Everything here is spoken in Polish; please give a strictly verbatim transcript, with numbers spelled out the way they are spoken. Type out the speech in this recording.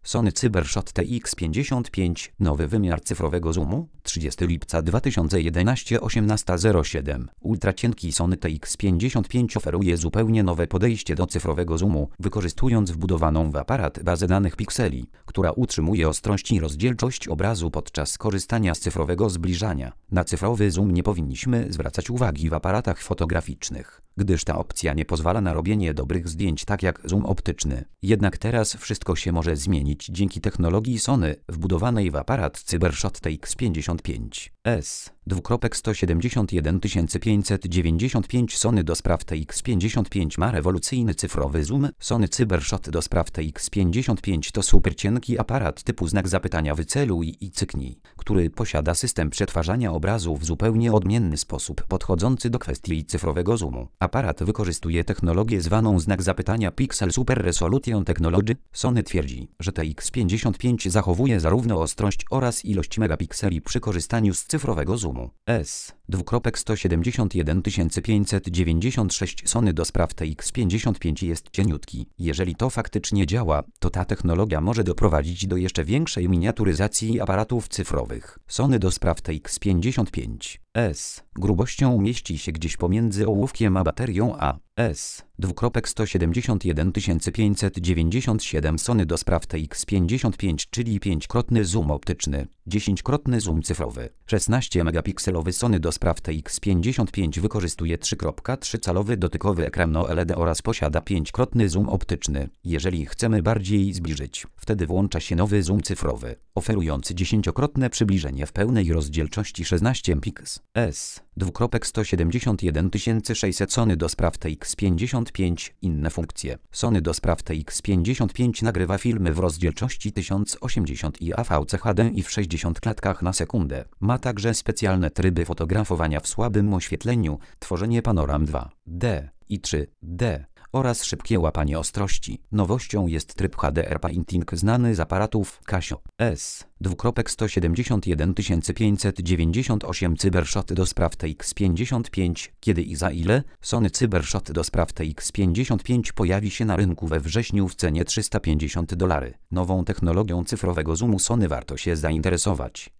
Sony CyberShot T X pięćdziesiąt pięć. Nowy wymiar cyfrowego zoomu. trzydziestego lipca dwa tysiące jedenastego, osiemnasta zero siedem. Ultracienki Sony T X pięćdziesiąt pięć oferuje zupełnie nowe podejście do cyfrowego zoomu, wykorzystując wbudowaną w aparat bazę danych pikseli, która utrzymuje ostrość i rozdzielczość obrazu podczas korzystania z cyfrowego zbliżania. Na cyfrowy zoom nie powinniśmy zwracać uwagi w aparatach fotograficznych, gdyż ta opcja nie pozwala na robienie dobrych zdjęć tak jak zoom optyczny. Jednak teraz wszystko się może zmienić dzięki technologii Sony wbudowanej w aparat CyberShot T X pięćdziesiąt pięć S. sto siedemdziesiąt jeden tysięcy pięćset dziewięćdziesiąt pięć Sony do spraw T X pięćdziesiąt pięć ma rewolucyjny cyfrowy zoom. Sony CyberShot do spraw T X pięćdziesiąt pięć to supercienki aparat typu znak zapytania wyceluj i cyknij, który posiada system przetwarzania obrazu w zupełnie odmienny sposób podchodzący do kwestii cyfrowego zoomu. Aparat wykorzystuje technologię zwaną znak zapytania Pixel Super Resolution Technology. Sony twierdzi, że T X pięćdziesiąt pięć zachowuje zarówno ostrość oraz ilość megapikseli przy korzystaniu z cyfrowego zoomu. S. sto siedemdziesiąt jeden tysięcy pięćset dziewięćdziesiąt sześć Sony do spraw T X pięćdziesiąt pięć jest cieniutki. Jeżeli to faktycznie działa, to ta technologia może doprowadzić do jeszcze większej miniaturyzacji aparatów cyfrowych. Sony do spraw T X pięćdziesiąt pięć S. Grubością mieści się gdzieś pomiędzy ołówkiem a baterią A. S. sto siedemdziesiąt jeden tysięcy pięćset dziewięćdziesiąt siedem Sony do spraw T X pięćdziesiąt pięć, czyli pięćkrotny zoom optyczny, dziesięciokrotny zoom cyfrowy, szesnaście megapikselowy Sony do spraw T X pięćdziesiąt pięć wykorzystuje trzy przecinek trzy calowy dotykowy ekran O L E D oraz posiada pięćkrotny zoom optyczny. Jeżeli chcemy bardziej zbliżyć, wtedy włącza się nowy zoom cyfrowy, oferujący dziesięciokrotne przybliżenie w pełnej rozdzielczości szesnaście megapikseli. S. sto siedemdziesiąt jeden tysięcy sześćset Sony do spraw T X pięćdziesiąt pięć. Inne funkcje. Sony do spraw T X pięćdziesiąt pięć nagrywa filmy w rozdzielczości tysiąc osiemdziesiąt i A V C H D i w sześćdziesięciu klatkach na sekundę. Ma także specjalne tryby fotografowania w słabym oświetleniu, tworzenie panoram dwa D i trzy D oraz szybkie łapanie ostrości. Nowością jest tryb H D R Painting znany z aparatów Casio. S. sto siedemdziesiąt jeden tysięcy pięćset dziewięćdziesiąt osiem CyberShot do spraw T X pięćdziesiąt pięć. Kiedy i za ile? Sony CyberShot do spraw T X pięćdziesiąt pięć pojawi się na rynku we wrześniu w cenie trzysta pięćdziesiąt dolarów. Nową technologią cyfrowego zoomu Sony warto się zainteresować.